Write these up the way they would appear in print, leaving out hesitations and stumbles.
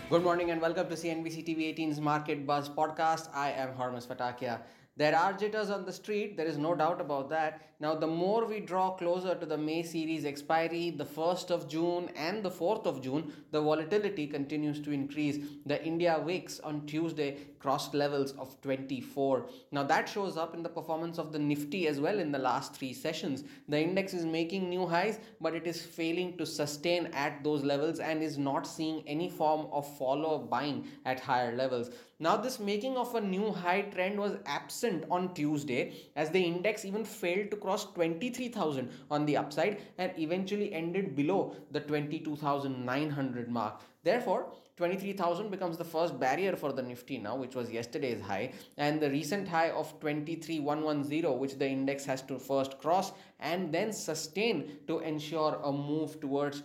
Good morning and welcome to CNBC TV 18's Market Buzz podcast. I am Hormus Fatakia. There are jitters on the street, there is no doubt about that. Now, the more we draw closer to the May series expiry, the 1st of June and the 4th of June, the volatility continues to increase. The India VIX on Tuesday crossed levels of 24. Now, that shows up in the performance of the Nifty as well in the last three sessions. The index is making new highs, but it is failing to sustain at those levels and is not seeing any form of follow buying at higher levels. Now, this making of a new high trend was absent on Tuesday as the index even failed to cross 23,000 on the upside and eventually ended below the 22,900 mark. Therefore, 23,000 becomes the first barrier for the Nifty now, which was yesterday's high, and the recent high of 23,110, which the index has to first cross and then sustain to ensure a move towards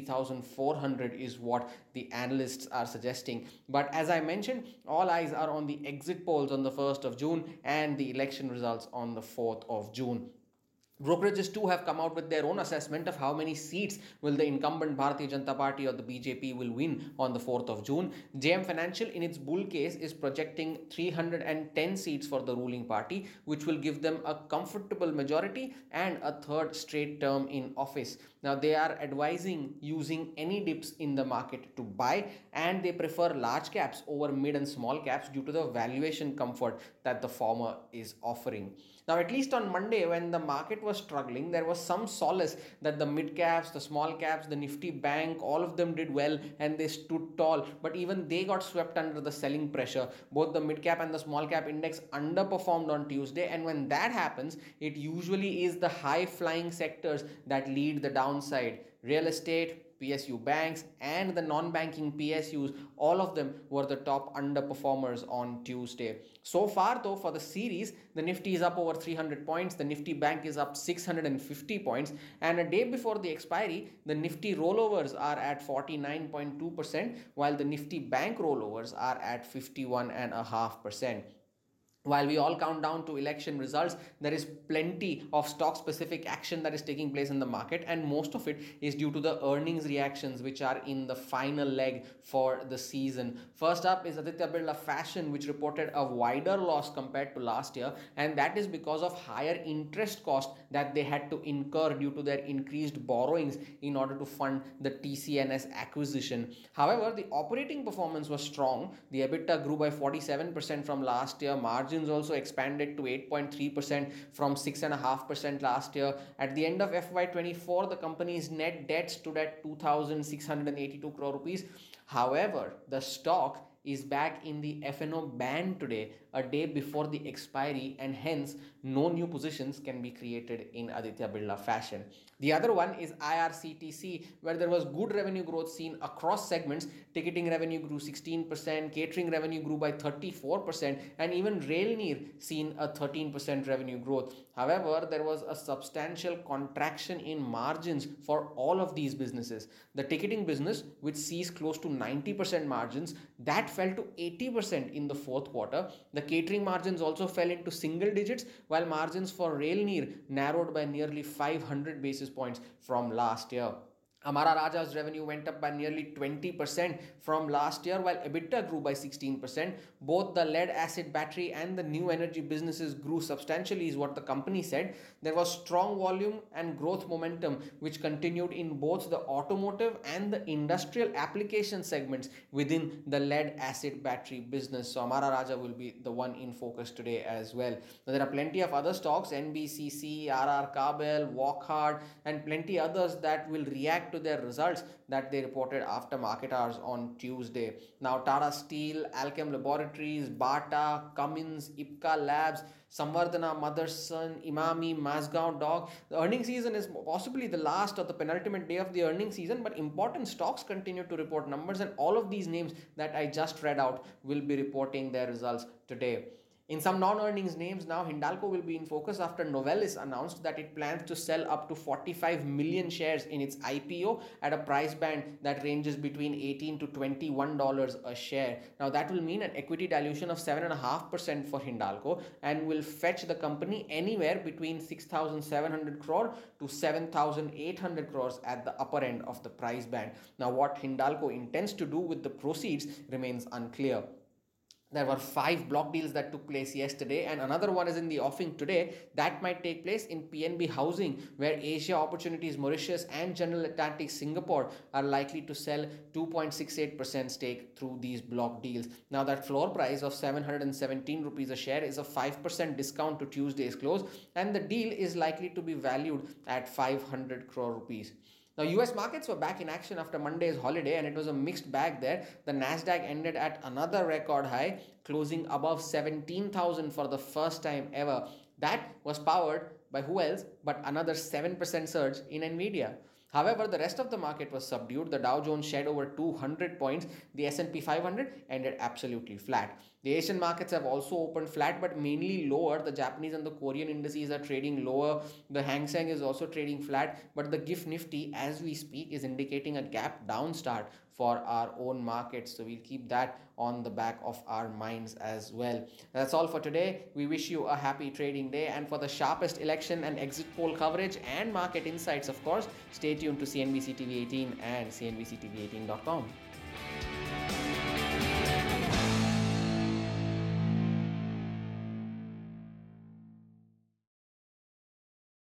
23,400 is what the analysts are suggesting. But as I mentioned, all eyes are on the exit polls on the 1st of June and the election results on the 4th of June. Brokerages too have come out with their own assessment of how many seats will the incumbent Bharatiya Janata Party or the BJP will win on the 4th of June. JM Financial in its bull case is projecting 310 seats for the ruling party, which will give them a comfortable majority and a third straight term in office. Now, they are advising using any dips in the market to buy, and they prefer large caps over mid and small caps due to the valuation comfort that the former is offering. Now, at least on Monday, when the market was struggling, there was some solace that the mid caps, the small caps, the Nifty Bank, all of them did well and they stood tall. But even they got swept under the selling pressure. Both the mid cap and the small cap index underperformed on Tuesday. And when that happens, it usually is the high flying sectors that lead the downside. Real estate, PSU banks, and the non-banking PSUs, all of them were the top underperformers on Tuesday. So far though, for the series, the Nifty is up over 300 points, the Nifty Bank is up 650 points, and a day before the expiry, the Nifty rollovers are at 49.2%, while the Nifty Bank rollovers are at 51.5%. While we all count down to election results, there is plenty of stock specific action that is taking place in the market, and most of it is due to the earnings reactions which are in the final leg for the season. First up is Aditya Birla Fashion, which reported a wider loss compared to last year, and that is because of higher interest cost that they had to incur due to their increased borrowings in order to fund the TCNS acquisition. However, the operating performance was strong. The EBITDA grew by 47% from last year. Margins also expanded to 8.3% from 6.5% last year. At the end of FY24, the company's net debt stood at 2,682 crore rupees. However, the stock is back in the FNO ban today, a day before the expiry, and hence no new positions can be created in Aditya Birla Fashion. The other one is IRCTC, where there was good revenue growth seen across segments. Ticketing revenue grew 16%, catering revenue grew by 34%, and even Railneer seen a 13% revenue growth. However, there was a substantial contraction in margins for all of these businesses. The ticketing business, which sees close to 90% margins, that fell to 80% in the fourth quarter. The catering margins also fell into single digits, while margins for Railneer narrowed by nearly 500 basis points from last year. Amara Raja's revenue went up by nearly 20% from last year, while EBITDA grew by 16%. Both the lead acid battery and the new energy businesses grew substantially, is what the company said. There was strong volume and growth momentum, which continued in both the automotive and the industrial application segments within the lead acid battery business. So, Amara Raja will be the one in focus today as well. Now, there are plenty of other stocks, NBCC, RR Kabel, Walkhard, and plenty others that will react to their results that they reported after market hours on Tuesday. Now, Tata Steel, Alchem Laboratories, Bata, Cummins, Ipca Labs, Samvardhana, Motherson, Imami, Mazgaon Dog. The earning season is possibly the last or the penultimate day of the earning season, but important stocks continue to report numbers, and all of these names that I just read out will be reporting their results today. In some non-earnings names now, Hindalco will be in focus after Novelis announced that it plans to sell up to 45 million shares in its IPO at a price band that ranges between $18 to $21 a share. Now that will mean an equity dilution of 7.5% for Hindalco and will fetch the company anywhere between 6,700 crore to 7,800 crores at the upper end of the price band. Now what Hindalco intends to do with the proceeds remains unclear. There were 5 block deals that took place yesterday, and another one is in the offing today that might take place in PNB Housing, where Asia Opportunities Mauritius and General Atlantic Singapore are likely to sell 2.68% stake through these block deals. Now, that floor price of 717 rupees a share is a 5% discount to Tuesday's close, and the deal is likely to be valued at 500 crore rupees. Now, US markets were back in action after Monday's holiday and it was a mixed bag there. The Nasdaq ended at another record high, closing above 17,000 for the first time ever. That was powered by who else but another 7% surge in Nvidia. However, the rest of the market was subdued. The Dow Jones shed over 200 points. The S&P 500 ended absolutely flat. The Asian markets have also opened flat but mainly lower. The Japanese and the Korean indices are trading lower. The Hang Seng is also trading flat, but the GIFT Nifty as we speak is indicating a gap down start for our own markets. So we'll keep that on the back of our minds as well. That's all for today. We wish you a happy trading day, and for the sharpest election and exit poll coverage and market insights, of course, stay tuned to CNBC TV 18 and CNBCTV18.com.